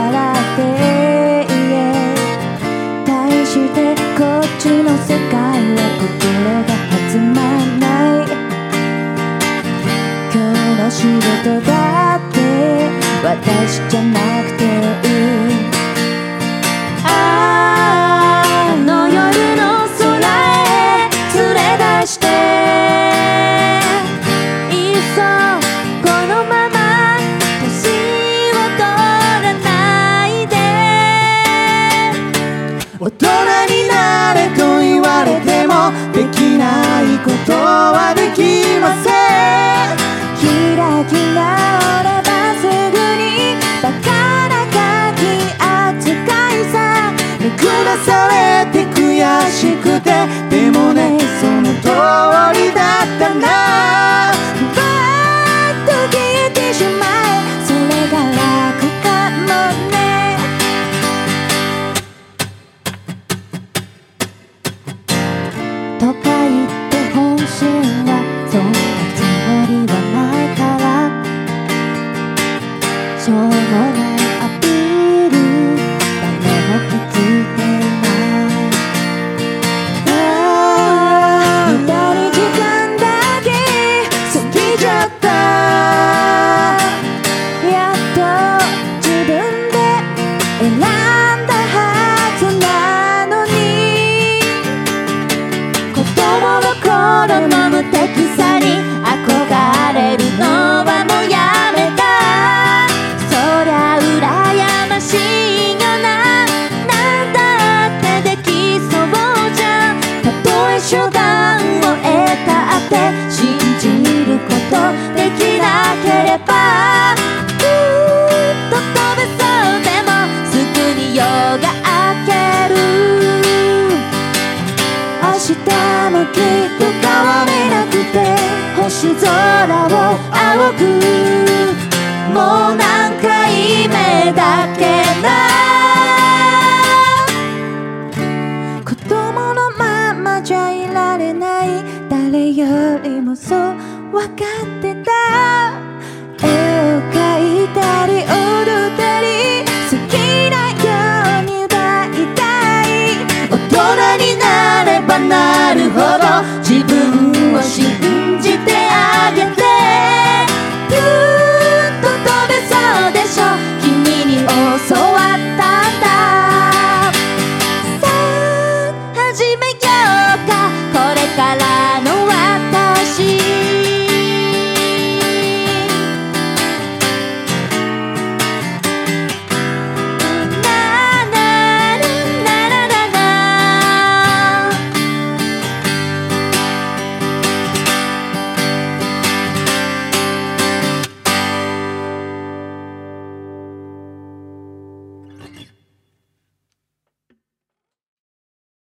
笑って対してこっちの世界は心が弾まない。今日の仕事だって私じゃなくていい。あの夜の空へ連れ出していっそこのまま年を取らないで。 大人になれと言われてもできないことはできません。 開き直ればすぐにバカなガキ扱いさ。 見下されて悔しくて、でもねその通りだったな。 バーッと消えてしまえ、それが楽かもね。とか言って本心はそんなつもりはないから、しょうもないアピール誰も気づいていない。無駄に時間だけ過ぎちゃった。やっと自分で選んだはずなのに、子供の頃の無敵さに憧れるのはもうやめた。そりゃ羨ましいよな。なんだってできそうじゃん。たとえ手段を得たって信じることできなければ、ふーっと飛べそうでもすぐに夜が明ける。明日もきっと変われなくて星空を仰ぐ。もう何回目だっけな。子供のままじゃいられない。誰よりもそう分かって